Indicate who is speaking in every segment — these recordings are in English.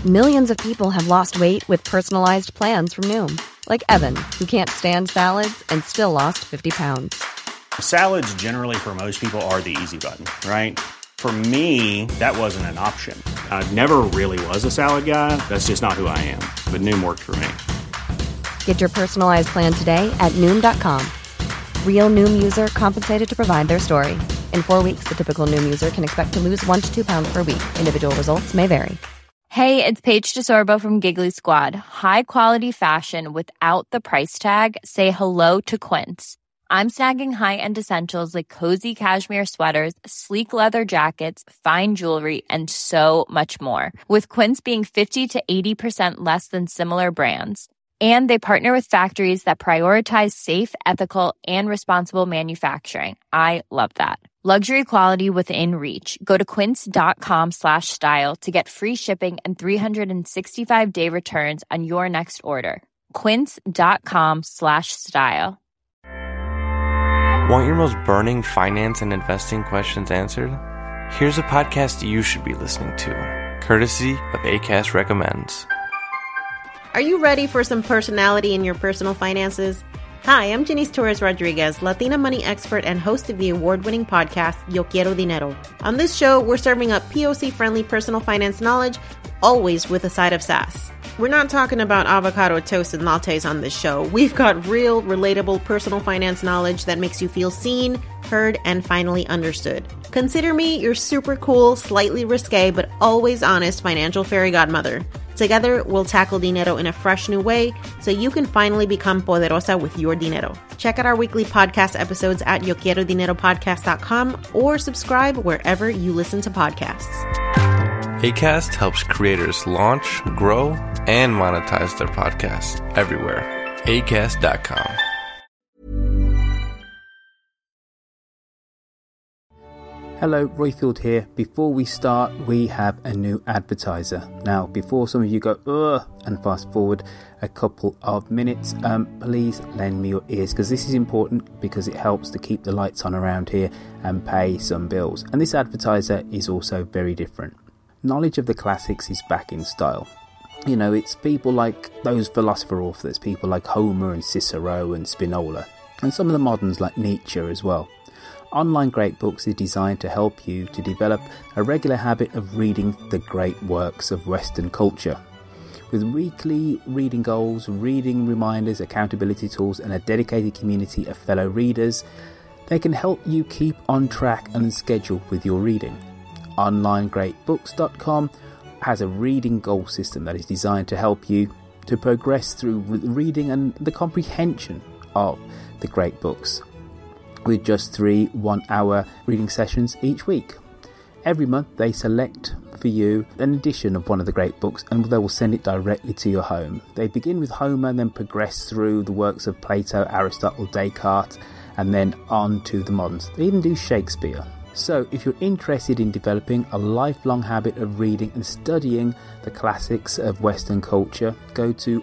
Speaker 1: Millions of people have lost weight with personalized plans from Noom. Like Evan, who can't stand salads and still lost 50 pounds.
Speaker 2: Salads generally for most people are the easy button, right? For me, that wasn't an option. I never really was a salad guy. That's just not who I am. But Noom worked for me.
Speaker 1: Get your personalized plan today at Noom.com. Real Noom user compensated to provide their story. In 4 weeks, the typical Noom user can expect to lose 1 to 2 pounds per week. Individual results may vary.
Speaker 3: Hey, it's Paige DeSorbo from Giggly Squad. High quality fashion without the price tag. Say hello to Quince. I'm snagging high-end essentials like cozy cashmere sweaters, sleek leather jackets, fine jewelry, and so much more. With Quince being 50 to 80% less than similar brands. And they partner with factories that prioritize safe, ethical, and responsible manufacturing. I love that. Luxury quality within reach. Go to quince.com/style to get free shipping and 365-day returns on your next order. Quince.com/style.
Speaker 4: Want your most burning finance and investing questions answered? Here's a podcast you should be listening to, courtesy of Acast Recommends.
Speaker 5: Are you ready for some personality in your personal finances? Hi, I'm Janice Torres Rodriguez, Latina money expert and host of the award-winning podcast, Yo Quiero Dinero. On this show, we're serving up POC-friendly personal finance knowledge, always with a side of sass. We're not talking about avocado toast and lattes on this show. We've got real, relatable personal finance knowledge that makes you feel seen, heard, and finally understood. Consider me your super cool, slightly risque, but always honest financial fairy godmother. Together, we'll tackle dinero in a fresh new way so you can finally become poderosa with your dinero. Check out our weekly podcast episodes at yoquierodineropodcast.com or subscribe wherever you listen to podcasts.
Speaker 4: Acast helps creators launch, grow, and monetize their podcasts everywhere. Acast.com.
Speaker 6: Hello, Royfield here. Before we start, we have a new advertiser. Now, before some of you go, ugh, and fast forward a couple of minutes, please lend me your ears, because this is important, because it helps to keep the lights on around here and pay some bills. And this advertiser is also very different. Knowledge of the classics is back in style. You know, it's people like those philosopher authors, people like Homer and Cicero and Spinoza, and some of the moderns like Nietzsche as well. Online Great Books is designed to help you to develop a regular habit of reading the great works of Western culture. With weekly reading goals, reading reminders, accountability tools, and a dedicated community of fellow readers, they can help you keep on track and on schedule with your reading. OnlineGreatBooks.com has a reading goal system that is designed to help you to progress through reading and the comprehension of the great books, with just 3 one-hour reading sessions each week. Every month they select for you an edition of one of the great books, and they will send it directly to your home. They begin with Homer and then progress through the works of Plato, Aristotle, Descartes, and then on to the moderns. They even do Shakespeare. So if you're interested in developing a lifelong habit of reading and studying the classics of Western culture, go to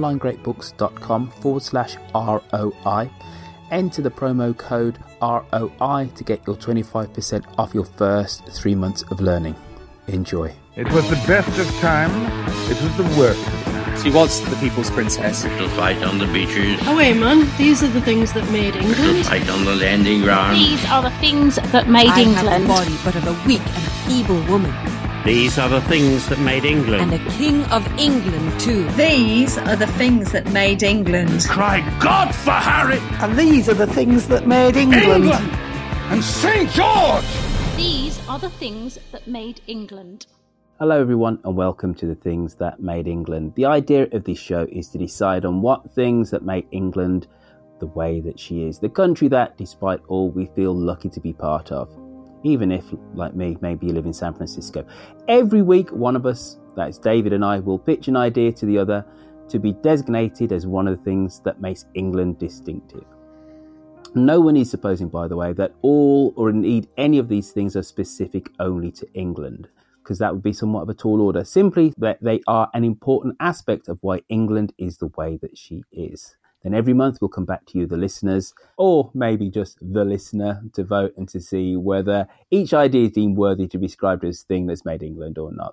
Speaker 6: onlinegreatbooks.com/ROI. Enter the promo code ROI to get your 25% off your first 3 months of learning. Enjoy.
Speaker 7: It was the best of times. It was the worst of times.
Speaker 8: She was the people's princess.
Speaker 9: To fight on the beaches.
Speaker 10: Oh wait, man. These are the things that made England.
Speaker 9: To fight on the landing ground.
Speaker 11: These are the things that made England.
Speaker 12: I have the body but of a weak and feeble woman.
Speaker 13: These are the things that made England.
Speaker 12: And a king of England, too.
Speaker 14: These are the things that made England.
Speaker 13: Cry God for Harry!
Speaker 15: And these are the things that made England.
Speaker 7: And St. George!
Speaker 11: These are the things that made England.
Speaker 6: Hello everyone and welcome to the Things That Made England. The idea of this show is to decide on what things that make England the way that she is. The country that, despite all, we feel lucky to be part of. Even if, like me, maybe you live in San Francisco. Every week, one of us, that is David and I, will pitch an idea to the other to be designated as one of the things that makes England distinctive. No one is supposing, by the way, that all or indeed any of these things are specific only to England, because that would be somewhat of a tall order. Simply that they are an important aspect of why England is the way that she is. Then every month we'll come back to you, the listeners, or maybe just the listener, to vote and to see whether each idea is deemed worthy to be described as thing that's made England or not.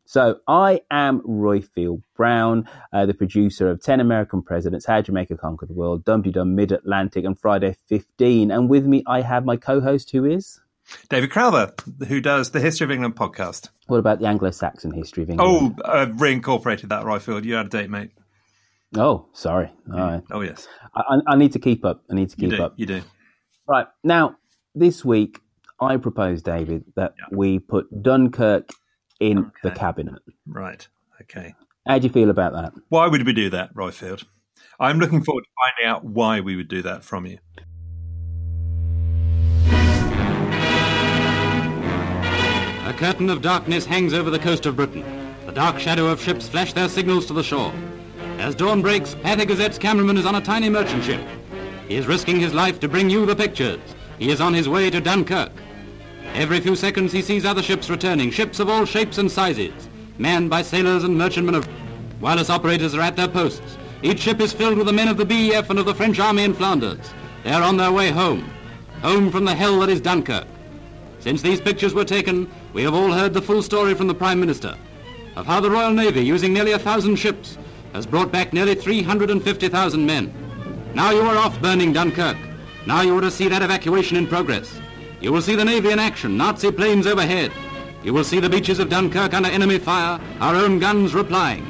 Speaker 6: So I am Royfield Brown, the producer of 10 American Presidents, How Jamaica Conquered the World, Dum Dee Dum, Mid-Atlantic, and Friday 15. And with me, I have my co-host, who is?
Speaker 8: David Crowther, who does the History of England podcast.
Speaker 6: What about the Anglo-Saxon history of England?
Speaker 8: Oh, I've reincorporated that, Royfield. You're out of date, mate.
Speaker 6: Oh, sorry. All right.
Speaker 8: Oh, yes.
Speaker 6: I need to keep up. You
Speaker 8: do.
Speaker 6: Right. Now, this week, I propose, David, that we put Dunkirk in the cabinet.
Speaker 8: Right. Okay.
Speaker 6: How do you feel about that?
Speaker 8: Why would we do that, Royfield? I'm looking forward to finding out why we would do that from you.
Speaker 16: A curtain of darkness hangs over the coast of Britain. The dark shadow of ships flash their signals to the shore. As dawn breaks, Pathé Gazette's cameraman is on a tiny merchant ship. He is risking his life to bring you the pictures. He is on his way to Dunkirk. Every few seconds he sees other ships returning, ships of all shapes and sizes, manned by sailors and merchantmen of... Wireless operators are at their posts. Each ship is filled with the men of the BEF and of the French army in Flanders. They are on their way home. Home from the hell that is Dunkirk. Since these pictures were taken, we have all heard the full story from the Prime Minister of how the Royal Navy, using nearly 1,000 ships, has brought back nearly 350,000 men. Now you are off burning Dunkirk. Now you are to see that evacuation in progress. You will see the Navy in action, Nazi planes overhead. You will see the beaches of Dunkirk under enemy fire, our own guns replying.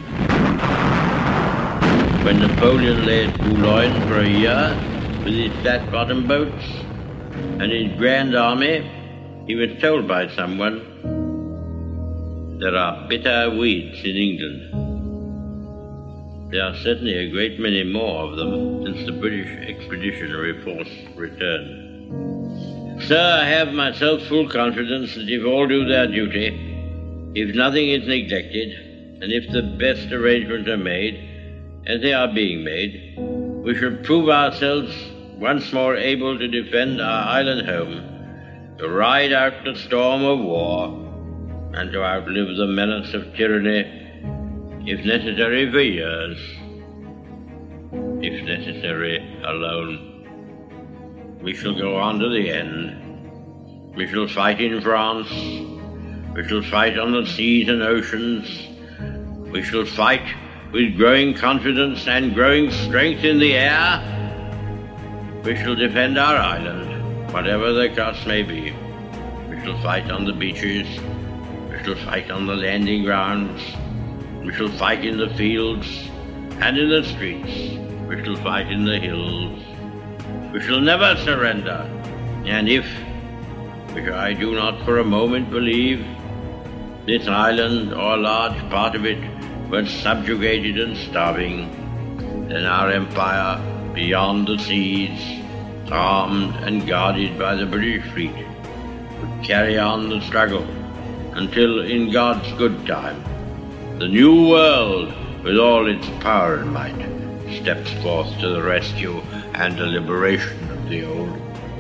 Speaker 9: When Napoleon lay at Boulogne for a year with his flat-bottom boats and his grand army, he was told by someone, there are bitter weeds in England. There are certainly a great many more of them since the British Expeditionary Force returned. Sir, I have myself full confidence that if all do their duty, if nothing is neglected, and if the best arrangements are made, as they are being made, we shall prove ourselves once more able to defend our island home, to ride out the storm of war, and to outlive the menace of tyranny, if necessary for years, if necessary alone. We shall go on to the end. We shall fight in France. We shall fight on the seas and oceans. We shall fight with growing confidence and growing strength in the air. We shall defend our island, whatever the cost may be. We shall fight on the beaches. We shall fight on the landing grounds. We shall fight in the fields and in the streets. We shall fight in the hills. We shall never surrender. And if, which I do not for a moment believe, this island or a large part of it was subjugated and starving, then our empire beyond the seas, armed and guarded by the British fleet, would carry on the struggle until, in God's good time, the new world, with all its power and might, steps forth to the rescue and the liberation of the old.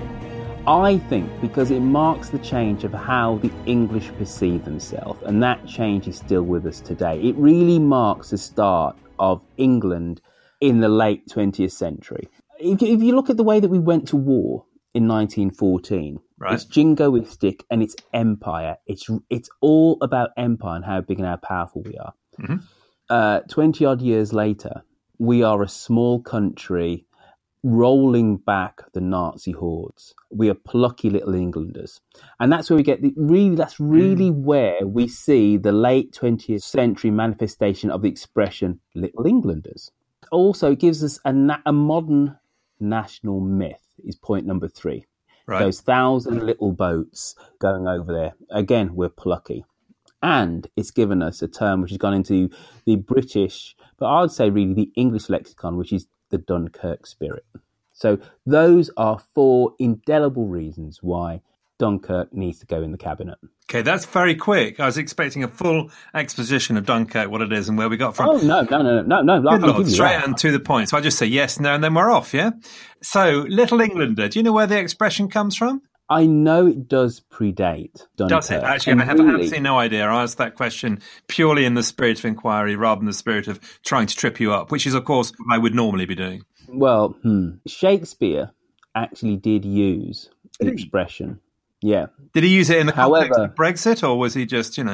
Speaker 6: I think because it marks the change of how the English perceive themselves, and that change is still with us today. It really marks the start of England in the late 20th century. If you look at the way that we went to war in 1914, right. It's jingoistic and it's empire. It's all about empire and how big and how powerful we are. Mm-hmm. 20 odd years later, we are a small country rolling back the Nazi hordes. We are plucky little Englanders. And that's where we get that's really where we see the late 20th century manifestation of the expression little Englanders. Also, it gives us a modern national myth is point number 3. Right. Those 1,000 little boats going over there. Again, we're plucky. And it's given us a term which has gone into the British, but I would say really the English lexicon, which is the Dunkirk spirit. So those are 4 indelible reasons why Dunkirk needs to go in the cabinet.
Speaker 8: Okay, that's very quick. I was expecting a full exposition of Dunkirk, what it is and where we got from.
Speaker 6: Oh, no.
Speaker 8: Good Lord, straight and to the point. So I just say yes, no, and then we're off, yeah? So, Little Englander, do you know where the expression comes from?
Speaker 6: I know it does predate Dunkirk. Does it?
Speaker 8: Actually, I have absolutely no idea. I asked that question purely in the spirit of inquiry rather than the spirit of trying to trip you up, which is, of course, what I would normally be doing.
Speaker 6: Well, Shakespeare actually did use the expression. Yeah.
Speaker 8: Did he use it in the context of Brexit, or was he just,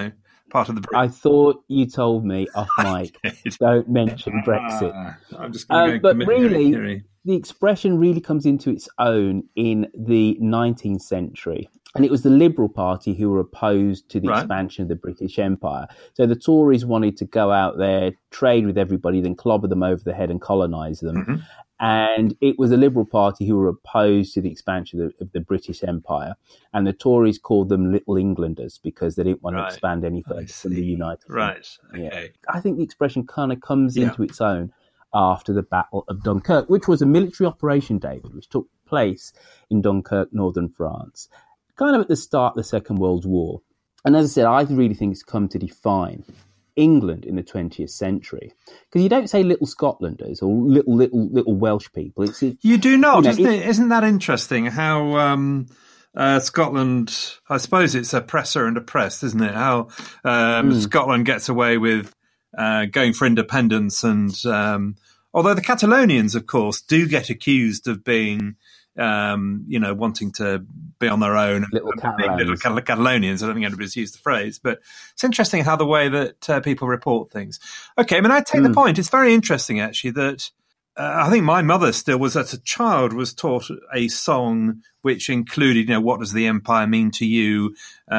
Speaker 8: part of the.
Speaker 6: I thought you told me off mic, don't mention Brexit.
Speaker 8: I'm just going to
Speaker 6: but really, the expression really comes into its own in the 19th century. And it was the Liberal Party who were opposed to the expansion of the British Empire. So the Tories wanted to go out there, trade with everybody, then clobber them over the head and colonise them. Mm-hmm. And it was the Liberal Party who were opposed to the expansion of the British Empire. And the Tories called them Little Englanders because they didn't want to expand any further from the United States.
Speaker 8: Right, okay.
Speaker 6: Yeah. I think the expression kind of comes into its own after the Battle of Dunkirk, which was a military operation, David, which took place in Dunkirk, northern France, kind of at the start of the Second World War. And as I said, I really think it's come to define England in the 20th century. Because you don't say little Scotlanders or little Welsh people.
Speaker 8: You do not, isn't that interesting how Scotland, I suppose it's oppressor and oppressed, isn't it? How Scotland gets away with going for independence. And although the Catalonians, of course, do get accused of being wanting to be on their own. Little Catalonians. I don't think anybody's used the phrase, but it's interesting how the way that people report things. Okay, I mean, I take the point. It's very interesting, actually, that I think my mother still was, as a child, was taught a song which included, what does the empire mean to you?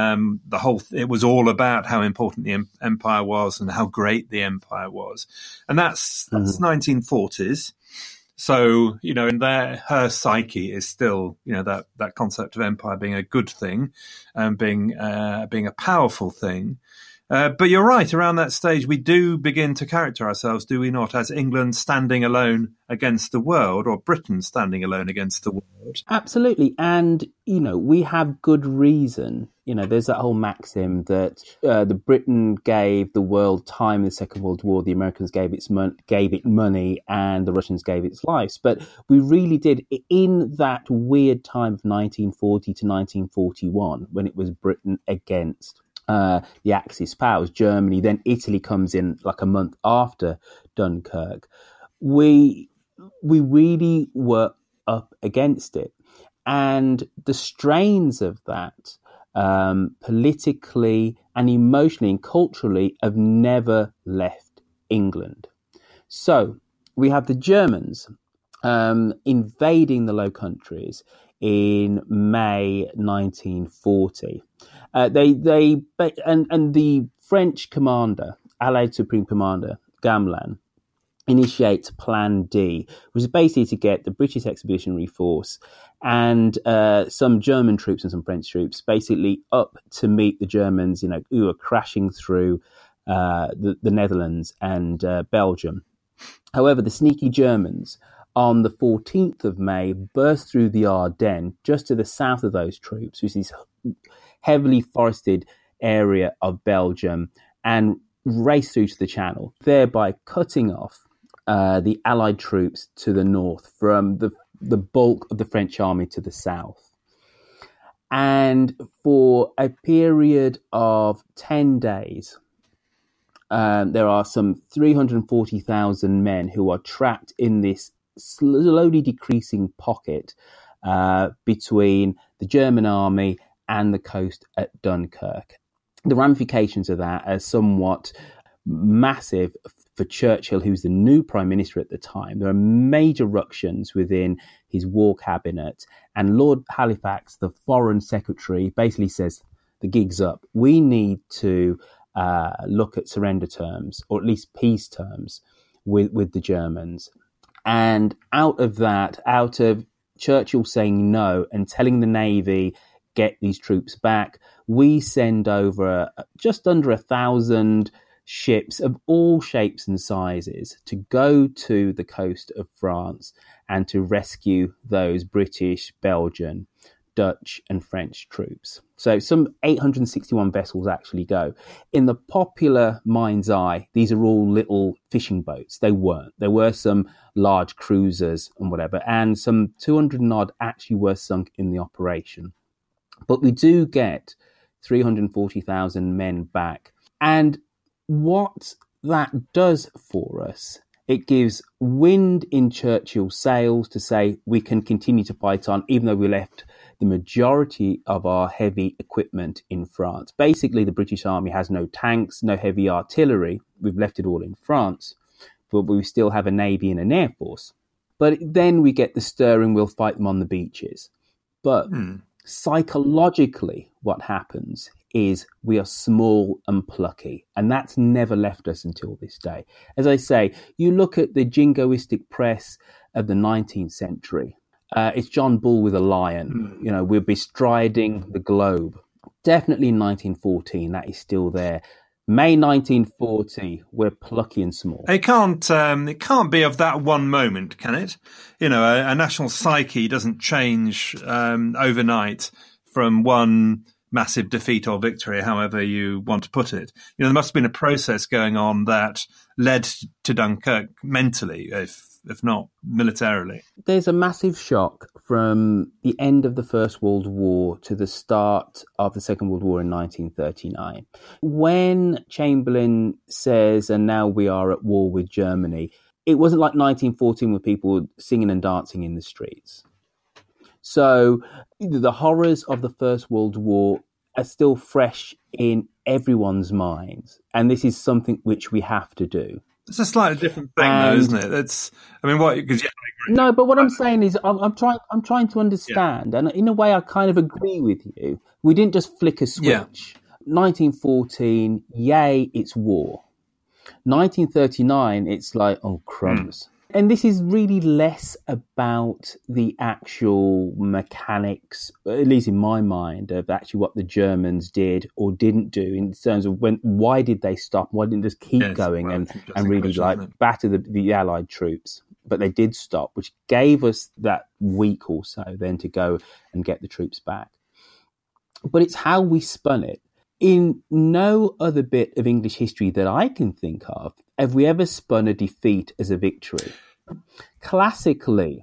Speaker 8: It was all about how important the empire was and how great the empire was. And that's 1940s. So, in her psyche is still, that concept of empire being a good thing and being a powerful thing. But you're right, around that stage, we do begin to character ourselves, do we not, as England standing alone against the world, or Britain standing alone against the world?
Speaker 6: Absolutely. And, we have good reason. There's that whole maxim that the Britain gave the world time in the Second World War, the Americans gave it money, and the Russians gave its lives. But we really did, in that weird time of 1940 to 1941, when it was Britain against the Axis powers, Germany, then Italy comes in like a month after Dunkirk. We really were up against it. And the strains of that, politically and emotionally and culturally, have never left England. So we have the Germans invading the Low Countries in May 1940. And the French commander, Allied Supreme Commander Gamelin, initiates Plan D, which is basically to get the British Expeditionary Force and some German troops and some French troops basically up to meet the Germans, who are crashing through the Netherlands and Belgium. However, the sneaky Germans, on the 14th of May, burst through the Ardennes, just to the south of those troops, which is this heavily forested area of Belgium, and race through to the Channel, thereby cutting off the Allied troops to the north from the bulk of the French army to the south. And for a period of 10 days, there are some 340,000 men who are trapped in this slowly decreasing pocket between the German army and the coast at Dunkirk. The ramifications of that are somewhat massive for Churchill, who's the new Prime Minister at the time. There are major ructions within his war cabinet, and Lord Halifax, the Foreign Secretary, basically says, the gig's up. We need to look at surrender terms, or at least peace terms, with the Germans. And out of Churchill saying no and telling the Navy, get these troops back, we send over just under 1,000 ships of all shapes and sizes to go to the coast of France and to rescue those British, Belgian, Dutch and French troops. So some 861 vessels actually go. In the popular mind's eye, these are all little fishing boats. They weren't. There were some large cruisers and whatever, and some 200 and odd actually were sunk in the operation. But we do get 340,000 men back. And what that does for us, it gives wind in Churchill's sails to say we can continue to fight on, even though we left the majority of our heavy equipment in France. Basically, the British Army has no tanks, no heavy artillery. We've left it all in France, but we still have a navy and an air force. But then we get the stir and we'll fight them on the beaches. But psychologically, what happens is we are small and plucky, and that's never left us until this day. As I say, you look at the jingoistic press of the 19th century, it's John Bull with a lion. You know, we're bestriding the globe. Definitely in 1914, that is still there. May 1940, we're plucky and small.
Speaker 8: It can't be of that one moment, can it? You know, a national psyche doesn't change overnight from one massive defeat or victory, however you want to put it. You know, there must have been a process going on that led to Dunkirk mentally, if not militarily.
Speaker 6: There's a massive shock from the end of the First World War to the start of the Second World War in 1939. When Chamberlain says, and now we are at war with Germany, it wasn't like 1914 where people were singing and dancing in the streets. So the horrors of the First World War are still fresh in everyone's minds. And this is something which we have to do.
Speaker 8: It's a slightly different thing, though, isn't it? It's, I mean, what? Because I agree.
Speaker 6: No, but what I'm saying is, I'm trying to understand, and in a way, I kind of agree with you. We didn't just flick a switch.
Speaker 8: Yeah.
Speaker 6: 1914, yay, it's war. 1939, it's like, oh crumbs. And this is really less about the actual mechanics, at least in my mind, of actually what the Germans did or didn't do in terms of why did they stop? Why didn't they just keep going and really batter the Allied troops? But they did stop, which gave us that week or so then to go and get the troops back. But it's how we spun it. In no other bit of English history that I can think of have we ever spun a defeat as a victory. Classically,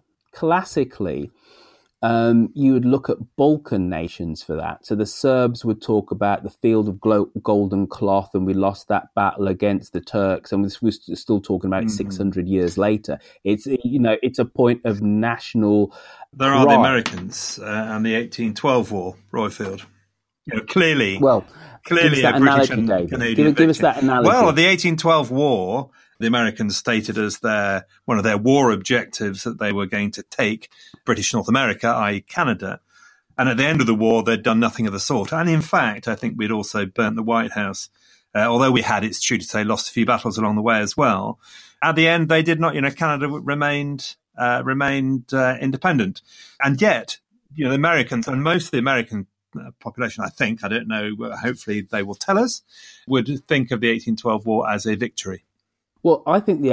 Speaker 6: you would look at Balkan nations for that. So the Serbs would talk about the field of golden cloth, and we lost that battle against the Turks, and we're still talking about it 600 years later. It's a point of national.
Speaker 8: There are the Americans and the 1812 war, Royfield. You know, clearly a British and Canadian
Speaker 6: give us that analogy.
Speaker 8: Well, the 1812 war, the Americans stated as one of their war objectives that they were going to take British North America, i.e. Canada. And at the end of the war, they'd done nothing of the sort. And in fact, I think we'd also burnt the White House, although we had, it's true to say, lost a few battles along the way as well. At the end, they did not, Canada remained independent. And yet, the Americans, and most of the American population, I think, I don't know, hopefully they will tell us, would think of the 1812 war as a victory.
Speaker 6: Well, I think the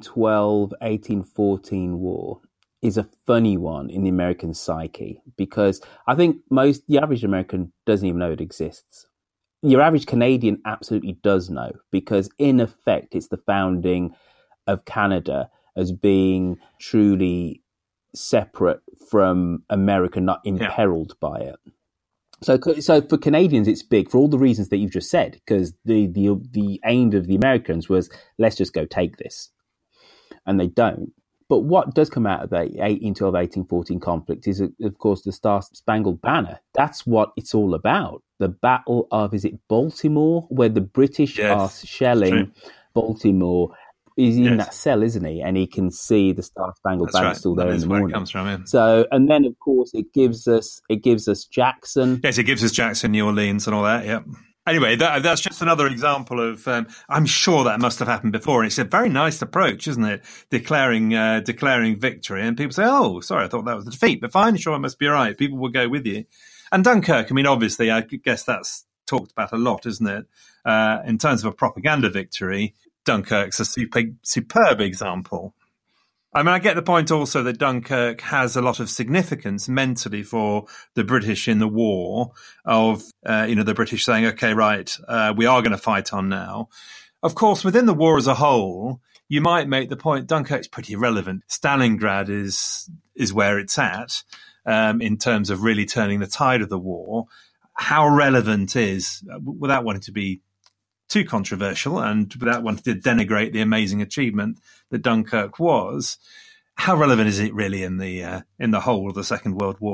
Speaker 6: 1812-1814 war is a funny one in the American psyche, because I think the average American doesn't even know it exists. Your average Canadian absolutely does know, because in effect, it's the founding of Canada as being truly separate from America, not imperiled by it. So for Canadians, it's big for all the reasons that you've just said, because the aim of the Americans was, let's just go take this. And they don't. But what does come out of the 1812-1814 conflict is, of course, the Star-Spangled Banner. That's what it's all about. The Battle of, is it Baltimore, where the British are shelling Baltimore. He's in that cell, isn't he? And he can see the Star-Spangled Banner still there in the morning.
Speaker 8: Where it comes from, yeah.
Speaker 6: So, and then of course it gives us Jackson.
Speaker 8: Yes, it gives us Jackson, New Orleans, and all that. Yeah. Anyway, that's just another example of. I'm sure that must have happened before, and it's a very nice approach, isn't it? Declaring victory, and people say, "Oh, sorry, I thought that was the defeat," but fine, sure, it must be right. People will go with you. And Dunkirk, I mean, obviously, I guess that's talked about a lot, isn't it? In terms of a propaganda victory. Dunkirk's a superb example. I mean, I get the point also that Dunkirk has a lot of significance mentally for the British in the war of, the British saying, okay, right, we are going to fight on now. Of course, within the war as a whole, you might make the point Dunkirk's pretty irrelevant. Stalingrad is where it's at in terms of really turning the tide of the war. How relevant is, without wanting to be too controversial and without wanting to denigrate the amazing achievement that Dunkirk was, how relevant is it really in the whole of the Second World War?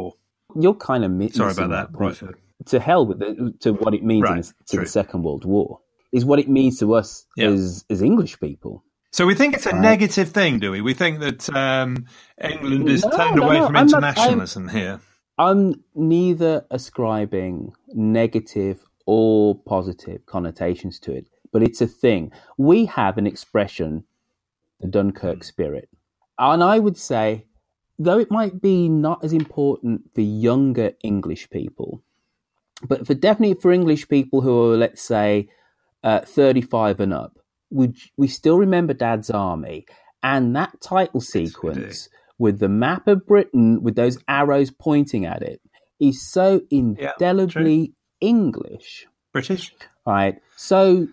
Speaker 6: You're kind of missing
Speaker 8: Sorry about that, Royfield.
Speaker 6: To hell with to what it means to the Second World War is what it means to us as English people.
Speaker 8: So we think it's a negative thing, do we? We think that England is turned away from internationalism here.
Speaker 6: I'm neither ascribing negative or positive connotations to it, but it's a thing. We have an expression, the Dunkirk spirit. And I would say, though it might be not as important for younger English people, but definitely for English people who are, let's say, 35 and up, we still remember Dad's Army, and that title sequence with the map of Britain with those arrows pointing at it is so indelibly English,
Speaker 8: British,
Speaker 6: right? So,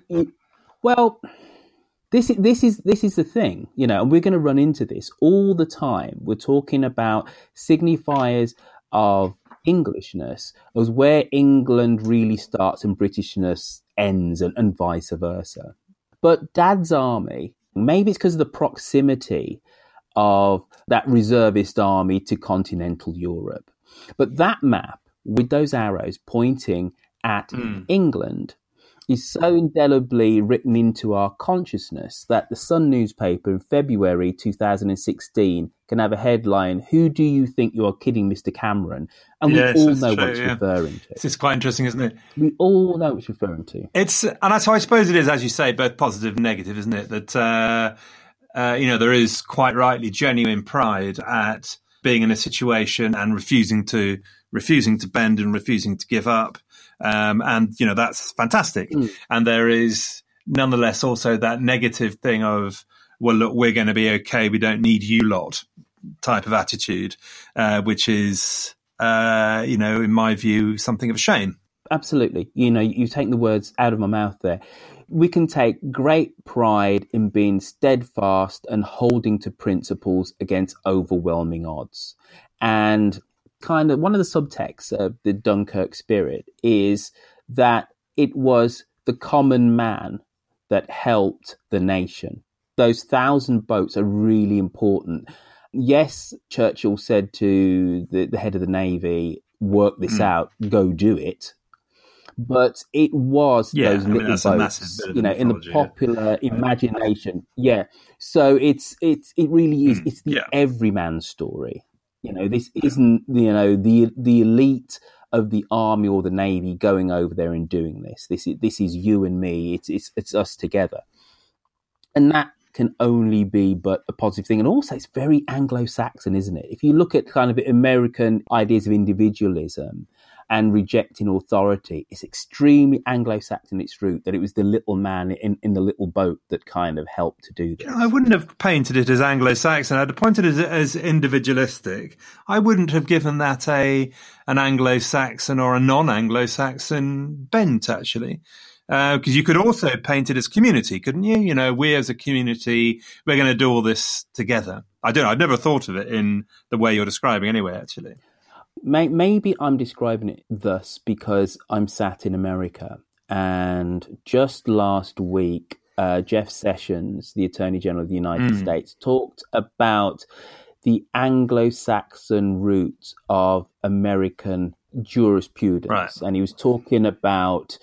Speaker 6: this is the thing, and we're going to run into this all the time. We're talking about signifiers of Englishness as where England really starts and Britishness ends, and vice versa. But Dad's Army, maybe it's because of the proximity of that reservist army to continental Europe. But that map with those arrows pointing at England is so indelibly written into our consciousness that the Sun newspaper in February 2016 can have a headline, "Who do you think you are kidding, Mr. Cameron?" And we all know what it's referring to.
Speaker 8: This is quite interesting, isn't it?
Speaker 6: We all know what it's referring to.
Speaker 8: And so I suppose it is, as you say, both positive and negative, isn't it? That, there is quite rightly genuine pride at being in a situation and refusing to bend and refusing to give up. And that's fantastic. And there is nonetheless also that negative thing of, well, look, we're going to be okay. We don't need you lot type of attitude, which is, in my view, something of a shame.
Speaker 6: Absolutely. You take the words out of my mouth there. We can take great pride in being steadfast and holding to principles against overwhelming odds. And kind of one of the subtexts of the Dunkirk spirit is that it was the common man that helped the nation. Those 1,000 boats are really important. Yes, Churchill said to the head of the Navy, work this out, go do it. But it was those little boats, in the popular imagination. Yeah. So it really is. It's the everyman story. This isn't, the elite of the army or the navy going over there and doing this. This is you and me. It's us together. And that can only be but a positive thing. And also it's very Anglo-Saxon, isn't it? If you look at kind of American ideas of individualism and rejecting authority, it's extremely Anglo-Saxon its root, that it was the little man in the little boat that kind of helped to do this.
Speaker 8: I wouldn't have painted it as Anglo-Saxon. I'd have pointed it as individualistic. I wouldn't have given that an Anglo-Saxon or a non-Anglo-Saxon bent, actually. Because you could also paint it as community, couldn't you? We as a community, we're going to do all this together. I've never thought of it in the way you're describing anyway, actually.
Speaker 6: Maybe I'm describing it thus because I'm sat in America, and just last week, Jeff Sessions, the Attorney General of the United States, talked about the Anglo-Saxon roots of American jurisprudence. Right. And he was talking about,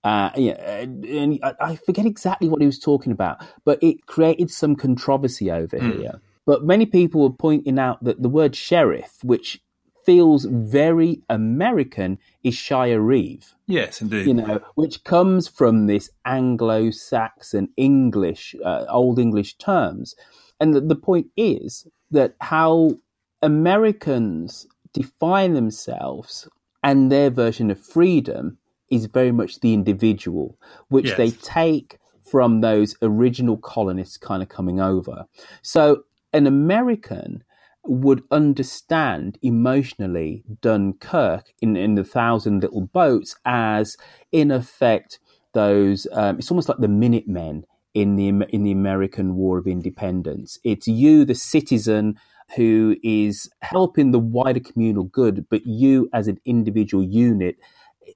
Speaker 6: and I forget exactly what he was talking about, but it created some controversy over here. But many people were pointing out that the word sheriff, which feels very American, is shire-reeve.
Speaker 8: Yes, indeed.
Speaker 6: Which comes from this Anglo-Saxon English, Old English terms. And the point is that how Americans define themselves and their version of freedom is very much the individual, which they take from those original colonists kind of coming over. So an American would understand emotionally Dunkirk in the 1,000 little boats as, in effect, those. It's almost like the Minutemen in the American War of Independence. It's you, the citizen, who is helping the wider communal good, but you as an individual unit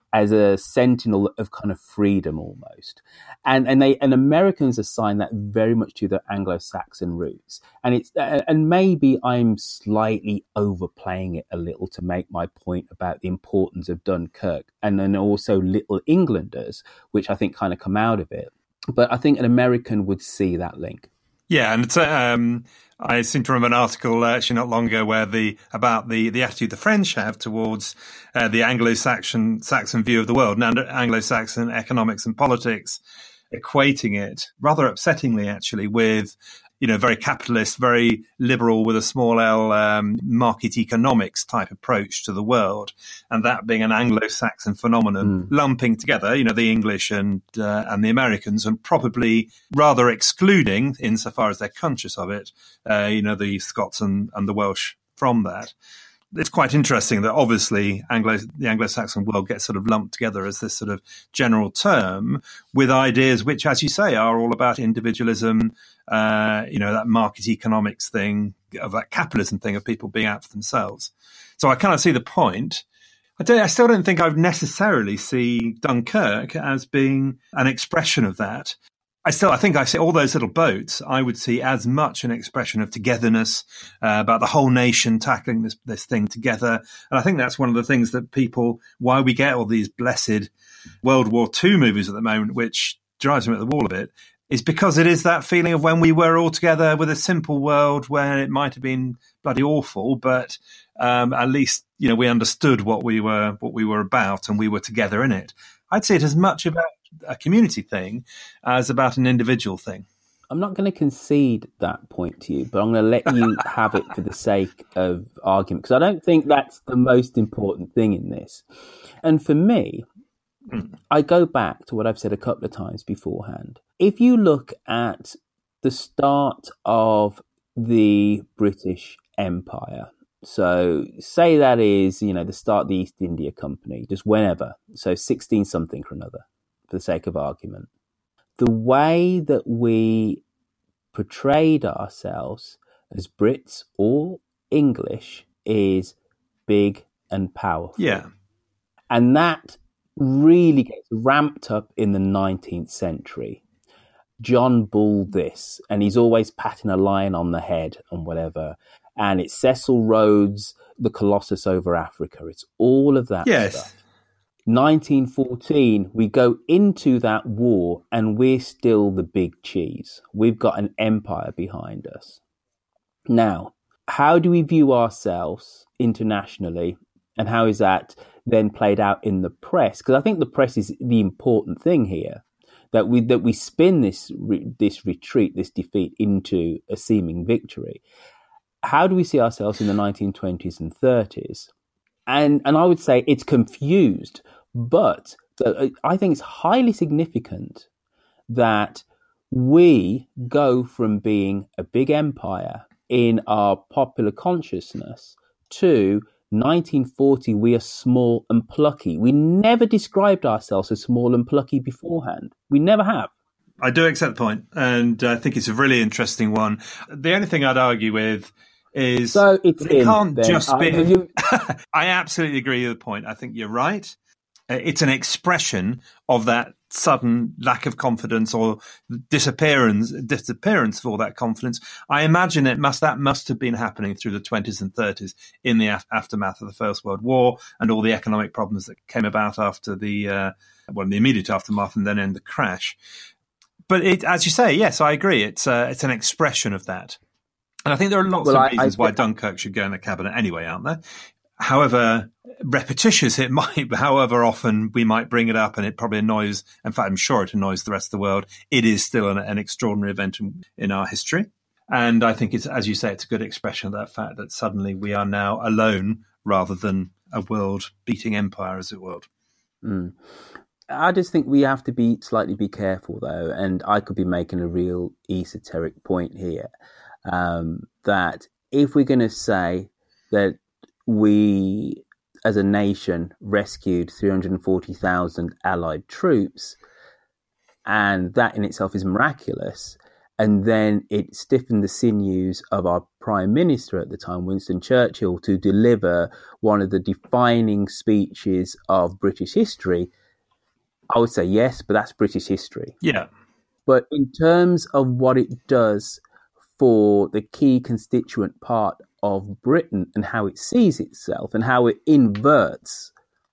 Speaker 6: as a sentinel of kind of freedom almost. And Americans assign that very much to the Anglo-Saxon roots. And maybe I'm slightly overplaying it a little to make my point about the importance of Dunkirk and then also Little Englanders, which I think kind of come out of it. But I think an American would see that link.
Speaker 8: Yeah, and I seem to remember an article actually not long ago about the attitude the French have towards the Anglo-Saxon view of the world and Anglo-Saxon economics and politics, equating it rather upsettingly actually with very capitalist, very liberal with a small L market economics type approach to the world, and that being an Anglo-Saxon phenomenon, lumping together, the English and the Americans, and probably rather excluding, insofar as they're conscious of it, the Scots and the Welsh from that. It's quite interesting that obviously the Anglo-Saxon world gets sort of lumped together as this sort of general term with ideas which, as you say, are all about individualism, that market economics thing, of that capitalism thing of people being out for themselves. So I kind of see the point. I still don't think I would necessarily see Dunkirk as being an expression of that. I think I see all those little boats, I would see as much an expression of togetherness, about the whole nation tackling this thing together. And I think that's one of the things that why we get all these blessed World War II movies at the moment, which drives me at the wall a bit, is because it is that feeling of when we were all together with a simple world where it might have been bloody awful, but at least, we understood what we were about and we were together in it. I'd say it as much about a community thing as about an individual thing.
Speaker 6: I'm not going to concede that point to you, but I'm going to let you have it for the sake of argument, because I don't think that's the most important thing in this. And for me, I go back to what I've said a couple of times beforehand. If you look at the start of the British Empire, so say that is, the start of the East India Company, just whenever, so 16 something or another, for the sake of argument. The way that we portrayed ourselves as Brits or English is big and powerful.
Speaker 8: Yeah.
Speaker 6: And that really gets ramped up in the 19th century. John Bull this, and he's always patting a lion on the head and whatever. And it's Cecil Rhodes, the Colossus over Africa. It's all of that stuff. 1914, we go into that war and we're still the big cheese. We've got an empire behind us. Now, how do we view ourselves internationally, and how is that then played out in the press? Because I think the press is the important thing here, that we spin this retreat, this defeat, into a seeming victory. How do we see ourselves in the 1920s and 30s? And I would say it's confused, but I think it's highly significant that we go from being a big empire in our popular consciousness to 1940, we are small and plucky. We never described ourselves as small and plucky beforehand. We never have.
Speaker 8: I do accept the point, and I think it's a really interesting one. The only thing I'd argue with is it can't just be... I absolutely agree with the point. I think you're right. It's an expression of that sudden lack of confidence or disappearance of all that confidence. I imagine that must have been happening through the 20s and 30s in the aftermath of the First World War and all the economic problems that came about after the immediate aftermath and then in the crash. But as you say, yes, I agree. It's an expression of that. And I think there are lots of reasons why Dunkirk should go in the cabinet anyway, aren't there? However repetitious it might, however often we might bring it up, and it probably annoys, in fact, I'm sure it annoys the rest of the world, it is still an extraordinary event in our history. And I think it's, as you say, it's a good expression of that fact that suddenly we are now alone rather than a world-beating empire, as it were.
Speaker 6: I just think we have to be careful, though, and I could be making a real esoteric point here, that if we're going to say that we, as a nation, rescued 340,000 Allied troops, and that in itself is miraculous, and then it stiffened the sinews of our Prime Minister at the time, Winston Churchill, to deliver one of the defining speeches of British history, I would say yes, but that's British history.
Speaker 8: Yeah.
Speaker 6: But in terms of what it does for the key constituent part of Britain and how it sees itself and how it inverts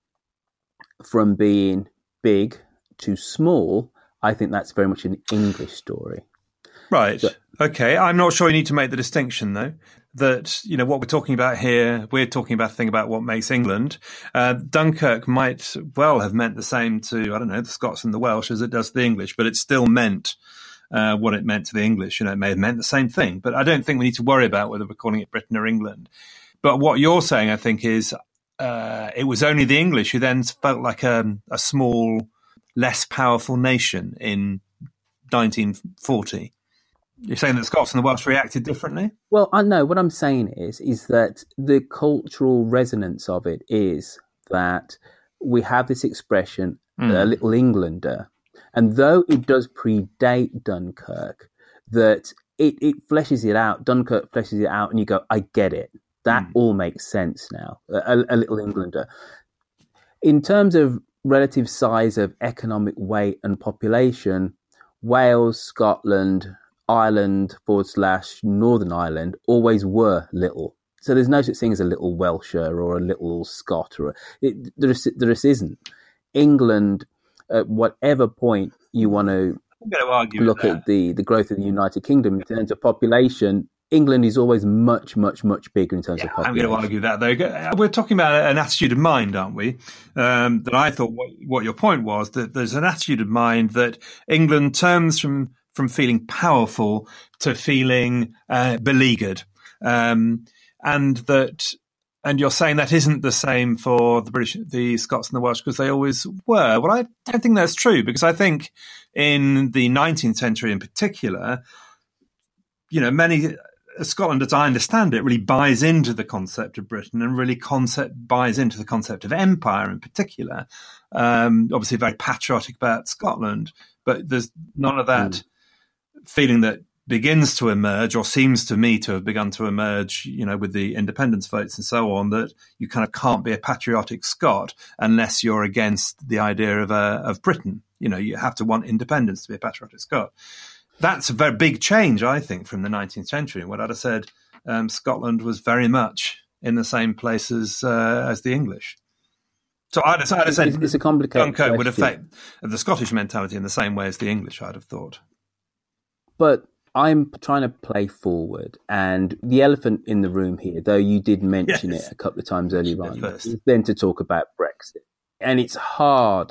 Speaker 6: from being big to small, I think that's very much an English story.
Speaker 8: Right. Okay. I'm not sure you need to make the distinction, though, that, you know, what we're talking about here, we're talking about a thing about what makes England. Dunkirk might well have meant the same to, I don't know, the Scots and the Welsh as it does to the English, but it still meant what it meant to the English. You know, it may have meant the same thing, but I don't think we need to worry about whether we're calling it Britain or England. But what you're saying, I think, is it was only the English who then felt like a small, less powerful nation in 1940. You're saying that Scots and the Welsh reacted differently?
Speaker 6: Well, I know what I'm saying is that the cultural resonance of it is that we have this expression, a little Englander, and though it does predate Dunkirk, that it fleshes it out. Dunkirk fleshes it out, and you go, I get it. That all makes sense now. A little Englander. In terms of relative size of economic weight and population, Wales, Scotland, Ireland / Northern Ireland always were little. So there's no such thing as a little Welsher or a little Scot. There just isn't. England, at whatever point you want to look at the growth of the United Kingdom in terms of population, England is always much, much, much bigger in terms of population.
Speaker 8: I'm going to argue that, though. We're talking about an attitude of mind, aren't we? That I thought what your point was, that there's an attitude of mind that England turns from feeling powerful to feeling beleaguered. And you're saying that isn't the same for the British, the Scots and the Welsh, because they always were. Well, I don't think that's true, because I think in the 19th century in particular, you know, Scotland, as I understand it, really buys into the concept of Britain and really buys into the concept of empire in particular. Obviously very patriotic about Scotland, but there's none of that feeling that begins to emerge, or seems to me to have begun to emerge, you know, with the independence votes and so on, that you kind of can't be a patriotic Scot unless you're against the idea of Britain. You know, you have to want independence to be a patriotic Scot. That's a very big change, I think, from the 19th century. What I'd have said, Scotland was very much in the same place as the English. So I'd have said
Speaker 6: it's a complicated
Speaker 8: Dunkirk
Speaker 6: question.
Speaker 8: would affect the Scottish mentality in the same way as the English, I'd have thought.
Speaker 6: But I'm trying to play forward, and the elephant in the room here, though you did mention it a couple of times earlier on, is then to talk about Brexit. And it's hard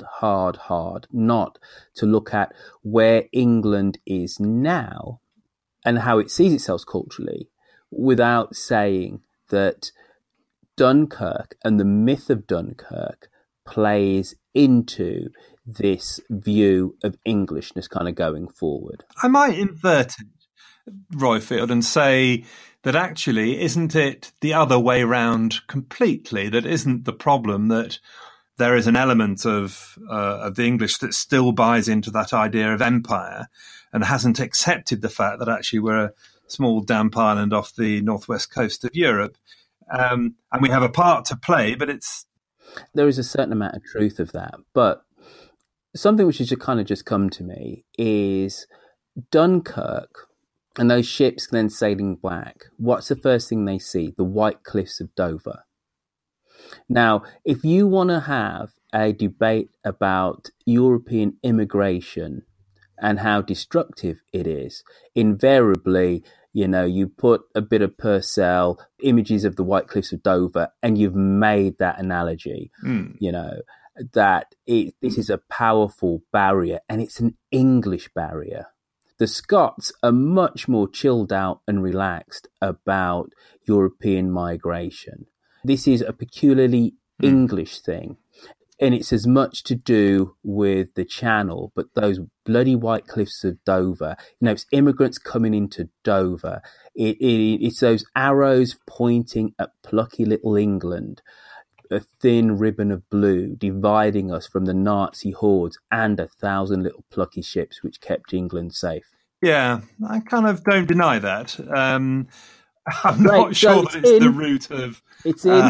Speaker 6: not to look at where England is now and how it sees itself culturally without saying that Dunkirk and the myth of Dunkirk plays into this view of Englishness kind of going forward.
Speaker 8: I might invert it, Roifield, and say that actually isn't it the other way round completely? That isn't the problem, that there is an element of the English that still buys into that idea of empire and hasn't accepted the fact that actually we're a small damp island off the northwest coast of Europe. And we have a part to play, but
Speaker 6: there is a certain amount of truth of that. But something which has kind of just come to me is Dunkirk and those ships then sailing back. What's the first thing they see? The white cliffs of Dover. Now, if you want to have a debate about European immigration and how destructive it is, invariably, you know, you put a bit of Purcell, images of the White Cliffs of Dover, and you've made that analogy, you know, that this is a powerful barrier, and it's an English barrier. The Scots are much more chilled out and relaxed about European migration. This is a peculiarly English thing, and it's as much to do with the Channel, but those bloody White Cliffs of Dover, you know, it's immigrants coming into Dover. It's those arrows pointing at plucky little England, a thin ribbon of blue dividing us from the Nazi hordes and 1,000 little plucky ships which kept England safe.
Speaker 8: Yeah, I kind of don't deny that. I'm not sure that it's the root of.
Speaker 6: It's in.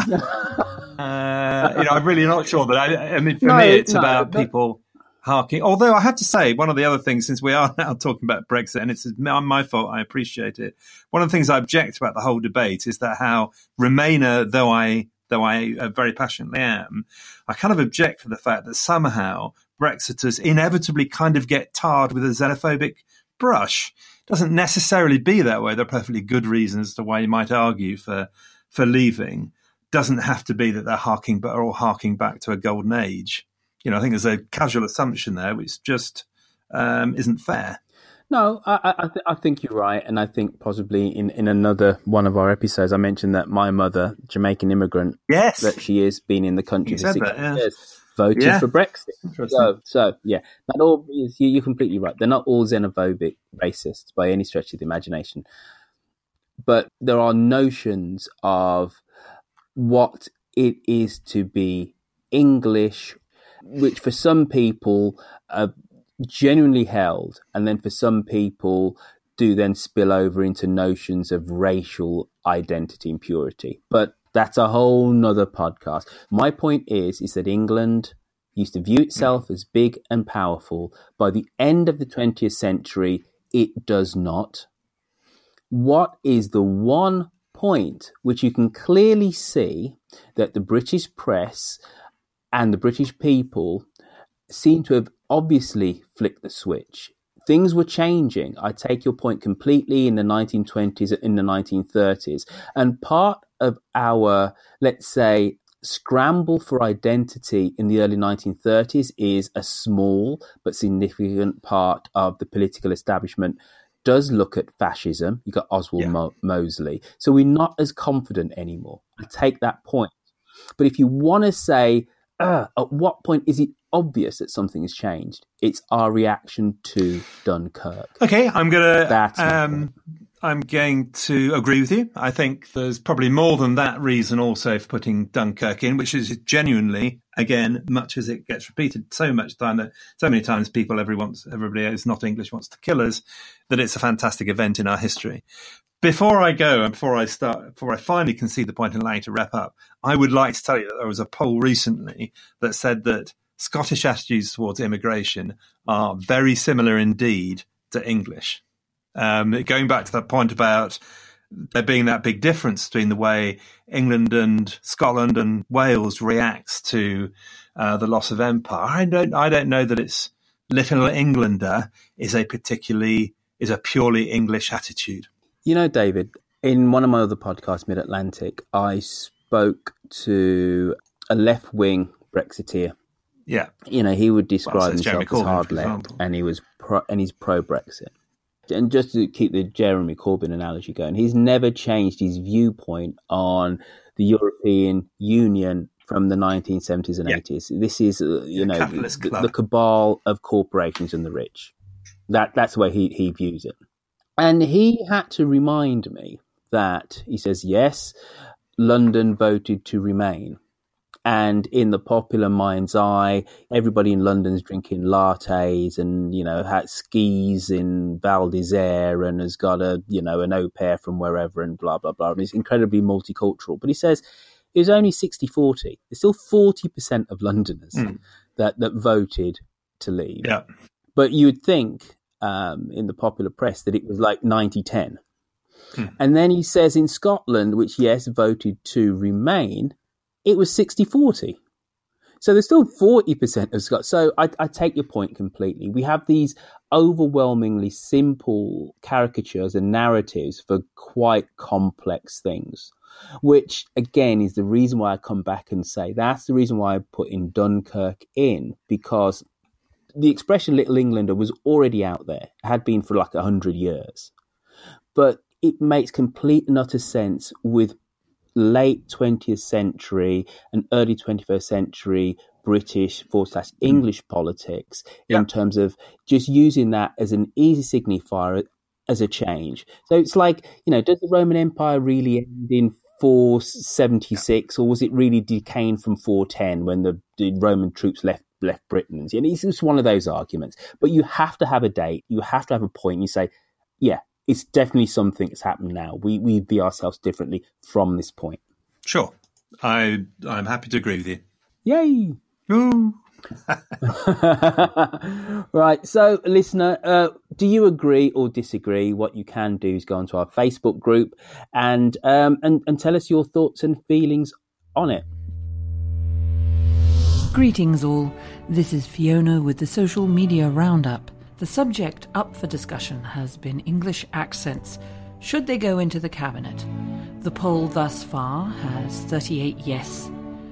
Speaker 8: I'm really not sure that. I mean, for me, it's about people harking. Although I have to say, one of the other things, since we are now talking about Brexit, and it's my fault, I appreciate it. One of the things I object about the whole debate is that how Remainer, though I very passionately am, I kind of object to the fact that somehow Brexiters inevitably kind of get tarred with a xenophobic brush. It doesn't necessarily be that way. There are perfectly good reasons as to why you might argue for leaving. Doesn't have to be that they're harking back to a golden age. I think there's a casual assumption there, which just isn't fair.
Speaker 6: No, I think you're right. And I think possibly in another one of our episodes, I mentioned that my mother, Jamaican immigrant,
Speaker 8: yes,
Speaker 6: that she is, been in the country for 60 years, voted for Brexit. So yeah, that all is, you're completely right. They're not all xenophobic racists by any stretch of the imagination. But there are notions of what it is to be English, which for some people are genuinely held, and then for some people do then spill over into notions of racial identity and purity. But that's a whole nother podcast. My point is that England used to view itself as big and powerful. By the end of the 20th century, it does not. What is the one point which you can clearly see that the British press and the British people seem to have obviously flicked the switch? Things were changing. I take your point completely in the 1920s, in the 1930s. And part of our, let's say, scramble for identity in the early 1930s is a small but significant part of the political establishment does look at fascism. You got Oswald Mosley. So we're not as confident anymore. I take that point. But if you want to say, at what point is it obvious that something has changed? It's our reaction to Dunkirk.
Speaker 8: Okay, I'm going to agree with you. I think there's probably more than that reason also for putting Dunkirk in, which is genuinely, again, much as it gets repeated so many times, everybody who's not English wants to kill us, that it's a fantastic event in our history. Before I go and before I finally concede the point and allow you to wrap up, I would like to tell you that there was a poll recently that said that Scottish attitudes towards immigration are very similar indeed to English. Going back to that point about there being that big difference between the way England and Scotland and Wales reacts to the loss of empire, I don't know that it's Little Englander is a purely English attitude.
Speaker 6: You know, David, in one of my other podcasts, Mid-Atlantic, I spoke to a left-wing Brexiteer.
Speaker 8: Yeah.
Speaker 6: He would describe himself as hard left, and he's pro-Brexit. And just to keep the Jeremy Corbyn analogy going, he's never changed his viewpoint on the European Union from the 1970s and 80s. This is, the cabal of corporations and the rich. That's the way he views it. And he had to remind me that, he says, yes, London voted to remain. And in the popular mind's eye, everybody in London's drinking lattes and, has skis in Val d'Isère and has got an au pair from wherever and blah, blah, blah. And it's incredibly multicultural. But he says it was only 60-40. There's still 40% of Londoners that voted to leave.
Speaker 8: Yeah.
Speaker 6: But you would think in the popular press that it was like 90-10. And then he says in Scotland, which, yes, voted to remain, it was 60-40. So there's still 40% of Scots. So I take your point completely. We have these overwhelmingly simple caricatures and narratives for quite complex things, which, again, is the reason why I come back and say that's the reason why I put in Dunkirk in, because the expression Little Englander was already out there, had been for like 100 years. But it makes complete and utter sense with late 20th century and early 21st century British / English politics in terms of just using that as an easy signifier as a change. So it's like, does the Roman Empire really end in 476 or was it really decaying from 410 when the Roman troops left Britain? It's just one of those arguments. But you have to have a date. You have to have a point. You say, yeah, it's definitely something that's happened now. We view ourselves differently from this point.
Speaker 8: Sure. I'm happy to agree with you.
Speaker 6: Yay!
Speaker 8: Ooh.
Speaker 6: Right, so listener, do you agree or disagree? What you can do is go onto our Facebook group and tell us your thoughts and feelings on it.
Speaker 17: Greetings all, this is Fiona with the Social Media Roundup. The subject up for discussion has been English accents. Should they go into the cabinet? The poll thus far has 38 yes,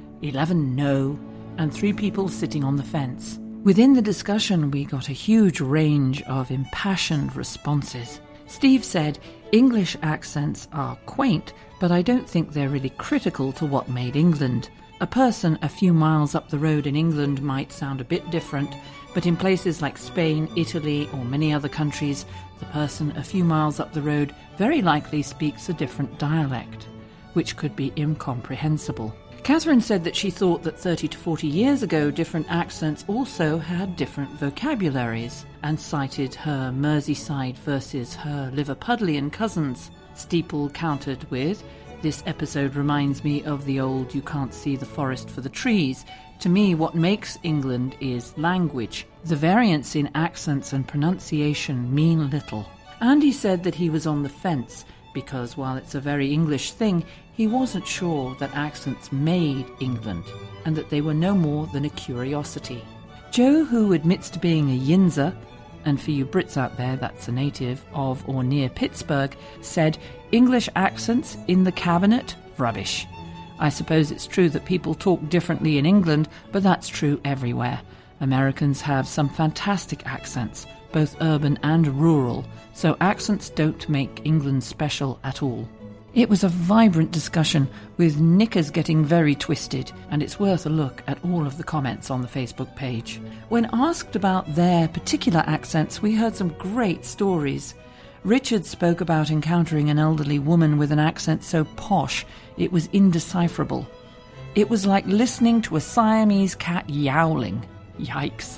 Speaker 17: 11 no, and 3 people sitting on the fence. Within the discussion, we got a huge range of impassioned responses. Steve said, English accents are quaint, but I don't think they're really critical to what made England. A person a few miles up the road in England might sound a bit different, but in places like Spain, Italy, or many other countries, the person a few miles up the road very likely speaks a different dialect, which could be incomprehensible. Catherine said that she thought that 30 to 40 years ago different accents also had different vocabularies, and cited her Merseyside versus her Liverpudlian cousins. Steeple countered with, "This episode reminds me of the old 'you can't see the forest for the trees.' To me, what makes England is language. The variance in accents and pronunciation mean little." Andy said that he was on the fence, because while it's a very English thing, he wasn't sure that accents made England, and that they were no more than a curiosity. Joe, who admits to being a Yinzer, and for you Brits out there, that's a native of or near Pittsburgh, said, "English accents in the cabinet? Rubbish. I suppose it's true that people talk differently in England, but that's true everywhere. Americans have some fantastic accents, both urban and rural, so accents don't make England special at all." It was a vibrant discussion, with knickers getting very twisted, and it's worth a look at all of the comments on the Facebook page. When asked about their particular accents, we heard some great stories. Richard spoke about encountering an elderly woman with an accent so posh it was indecipherable. It was like listening to a Siamese cat yowling. Yikes.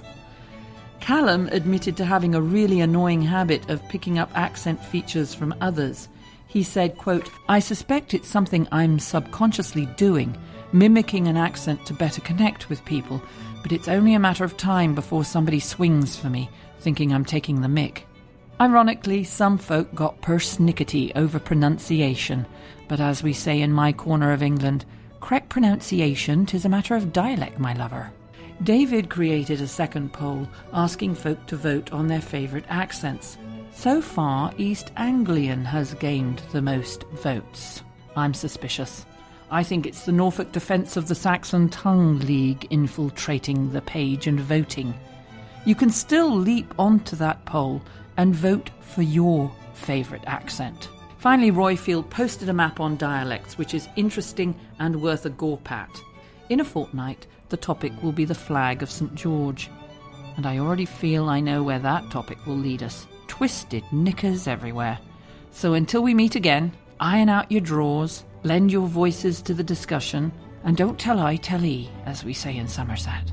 Speaker 17: Callum admitted to having a really annoying habit of picking up accent features from others. He said, quote, "I suspect it's something I'm subconsciously doing, mimicking an accent to better connect with people, but it's only a matter of time before somebody swings for me, thinking I'm taking the mick." Ironically, some folk got persnickety over pronunciation, but as we say in my corner of England, correct pronunciation 'tis a matter of dialect, my lover. David created a second poll, asking folk to vote on their favourite accents. So far, East Anglian has gained the most votes. I'm suspicious. I think it's the Norfolk Defence of the Saxon Tongue League infiltrating the page and voting. You can still leap onto that poll and vote for your favourite accent. Finally, Royfield posted a map on dialects, which is interesting and worth a gorp at. In a fortnight, the topic will be the flag of St. George. And I already feel I know where that topic will lead us. Twisted knickers everywhere. So until we meet again, iron out your drawers, lend your voices to the discussion, and don't tell I, tell he, as we say in Somerset.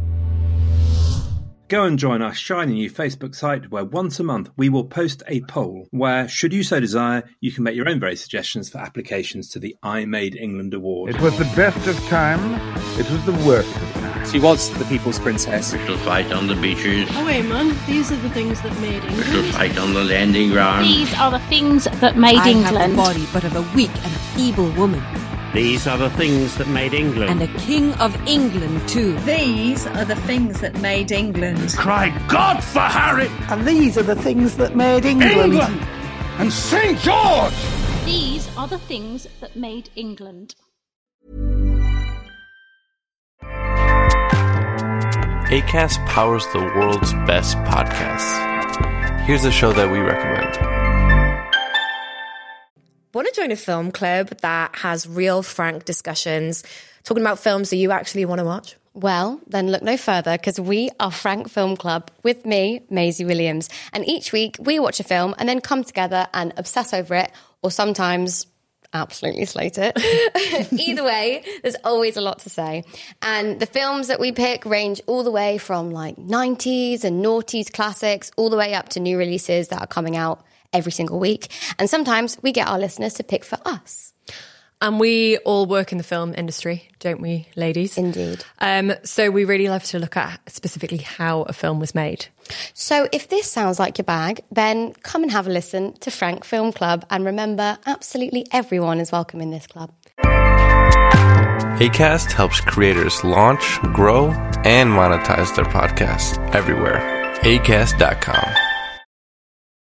Speaker 8: Go and join our shiny new Facebook site where once a month we will post a poll where, should you so desire, you can make your own very suggestions for applications to the I Made England Award.
Speaker 7: It was the best of time. It was the worst of time.
Speaker 18: She was the people's princess.
Speaker 9: We shall fight on the beaches.
Speaker 10: Oh wait, man, these are the things that made England.
Speaker 9: We shall fight on the landing ground.
Speaker 11: These are the things that made England.
Speaker 12: I have the body but of a weak and feeble woman.
Speaker 13: These are the things that made England.
Speaker 12: And a king of England too.
Speaker 14: These are the things that made England.
Speaker 13: Cry God for Harry!
Speaker 15: And these are the things that made England.
Speaker 13: England! And St. George!
Speaker 11: These are the things that made England.
Speaker 4: Acast powers the world's best podcasts. Here's a show that we recommend.
Speaker 19: Want to join a film club that has real, frank discussions, talking about films that you actually want to watch?
Speaker 20: Well, then look no further, because we are Frank Film Club with me, Maisie Williams. And each week we watch a film and then come together and obsess over it, or sometimes absolutely slate it. Either way, there's always a lot to say. And the films that we pick range all the way from like 90s and noughties classics, all the way up to new releases that are coming out every single week. And sometimes we get our listeners to pick for us.
Speaker 18: And we all work in the film industry, don't we, ladies?
Speaker 20: Indeed.
Speaker 18: So we really love to look at specifically how a film was made.
Speaker 20: So if this sounds like your bag, then come and have a listen to Frank Film Club. And remember, absolutely everyone is welcome in this club.
Speaker 4: Acast helps creators launch, grow, and monetize their podcasts everywhere. Acast.com.